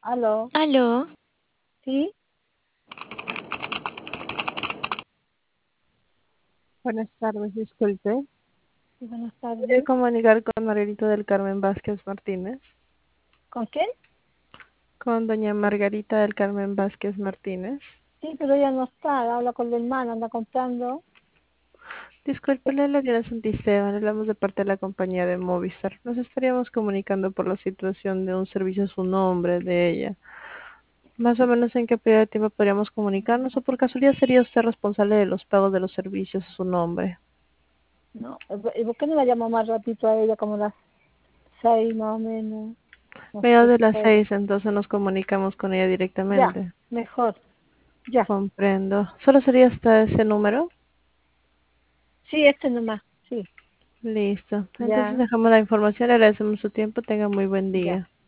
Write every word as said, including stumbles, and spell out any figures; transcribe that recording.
Aló, Aló, ¿sí? Buenas tardes, disculpe. Sí, buenas ¿Podría tardes. comunicar con Margarita del Carmen Vázquez Martínez? ¿Con quién? Con doña Margarita del Carmen Vázquez Martínez. Sí, pero ella no está, habla con la hermana, anda comprando. Disculpe, Eh, le habla Santisteban, hablamos de parte de la compañía de Movistar. Nos estaríamos comunicando por la situación de un servicio a su nombre, de ella. Más o menos en qué periodo de tiempo podríamos comunicarnos, o por casualidad sería usted responsable de los pagos de los servicios a su nombre. No, eh, ¿y por qué no la llamo más ratito a ella, como las seis más o menos? No Medio sé de si las puede. seis, entonces nos comunicamos con ella Ya, directamente. mejor, ya. Comprendo. ¿Solo sería hasta ese número? Sí, este nomás, sí, Listo. Entonces ya, dejamos la información, le agradecemos su tiempo, tenga muy buen ya. día.